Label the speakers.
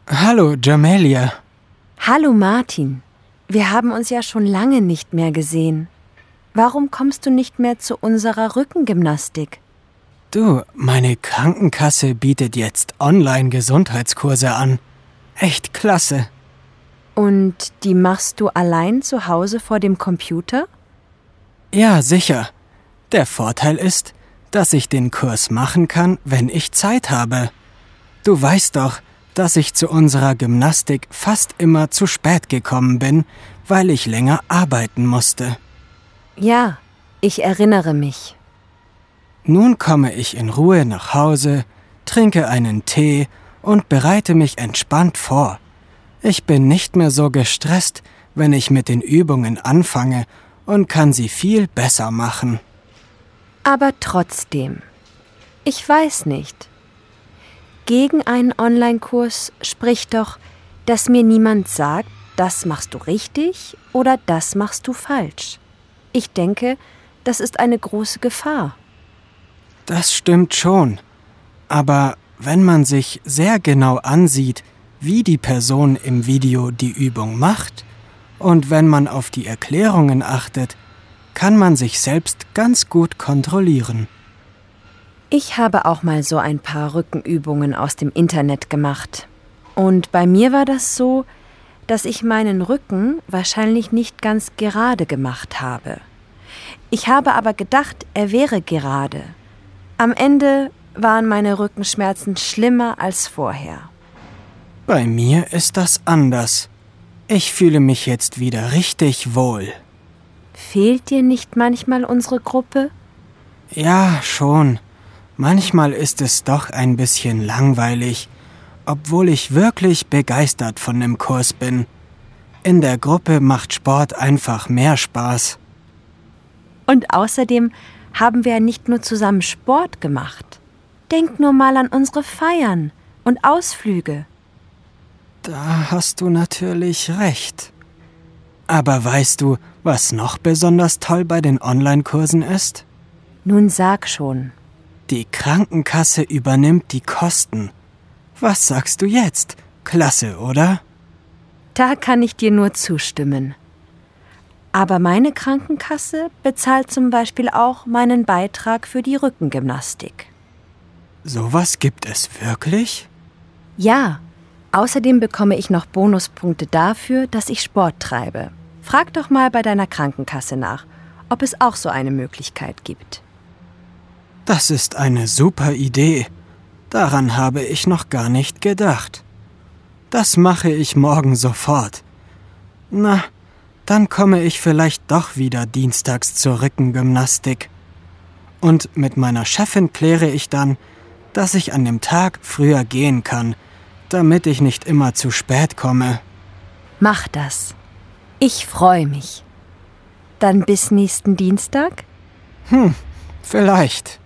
Speaker 1: Hallo, Jamelia.
Speaker 2: Hallo, Martin. Wir haben uns ja schon lange nicht mehr gesehen. Warum kommst du nicht mehr zu unserer Rückengymnastik?
Speaker 1: Du, meine Krankenkasse bietet jetzt Online-Gesundheitskurse an. Echt klasse.
Speaker 2: Und die machst du allein zu Hause vor dem Computer?
Speaker 1: Ja, sicher. Der Vorteil ist, dass ich den Kurs machen kann, wenn ich Zeit habe. Du weißt doch, dass ich zu unserer Gymnastik fast immer zu spät gekommen bin, weil ich länger arbeiten musste.
Speaker 2: Ja, ich erinnere mich.
Speaker 1: Nun komme ich in Ruhe nach Hause, trinke einen Tee und bereite mich entspannt vor. Ich bin nicht mehr so gestresst, wenn ich mit den Übungen anfange und kann sie viel besser machen.
Speaker 2: Aber trotzdem, ich weiß nicht. Gegen einen Online-Kurs spricht doch, dass mir niemand sagt, das machst du richtig oder das machst du falsch. Ich denke, das ist eine große Gefahr.
Speaker 1: Das stimmt schon. Aber wenn man sich sehr genau ansieht, wie die Person im Video die Übung macht und wenn man auf die Erklärungen achtet, kann man sich selbst ganz gut kontrollieren.
Speaker 2: Ich habe auch mal so ein paar Rückenübungen aus dem Internet gemacht. Und bei mir war das so, dass ich meinen Rücken wahrscheinlich nicht ganz gerade gemacht habe. Ich habe aber gedacht, er wäre gerade. Am Ende waren meine Rückenschmerzen schlimmer als vorher.
Speaker 1: Bei mir ist das anders. Ich fühle mich jetzt wieder richtig wohl.
Speaker 2: Fehlt dir nicht manchmal unsere Gruppe?
Speaker 1: Ja, schon. Manchmal ist es doch ein bisschen langweilig, obwohl ich wirklich begeistert von dem Kurs bin. In der Gruppe macht Sport einfach mehr Spaß.
Speaker 2: Und außerdem haben wir ja nicht nur zusammen Sport gemacht. Denk nur mal an unsere Feiern und Ausflüge.
Speaker 1: Da hast du natürlich recht. Aber weißt du, was noch besonders toll bei den Online-Kursen ist?
Speaker 2: Nun sag schon.
Speaker 1: Die Krankenkasse übernimmt die Kosten. Was sagst du jetzt? Klasse, oder?
Speaker 2: Da kann ich dir nur zustimmen. Aber meine Krankenkasse bezahlt zum Beispiel auch meinen Beitrag für die Rückengymnastik.
Speaker 1: Sowas gibt es wirklich?
Speaker 2: Ja, außerdem bekomme ich noch Bonuspunkte dafür, dass ich Sport treibe. Frag doch mal bei deiner Krankenkasse nach, ob es auch so eine Möglichkeit gibt.
Speaker 1: Das ist eine super Idee. Daran habe ich noch gar nicht gedacht. Das mache ich morgen sofort. Na, dann komme ich vielleicht doch wieder dienstags zur Rückengymnastik. Und mit meiner Chefin kläre ich dann, dass ich an dem Tag früher gehen kann, damit ich nicht immer zu spät komme.
Speaker 2: Mach das. Ich freue mich. Dann bis nächsten Dienstag?
Speaker 1: Vielleicht.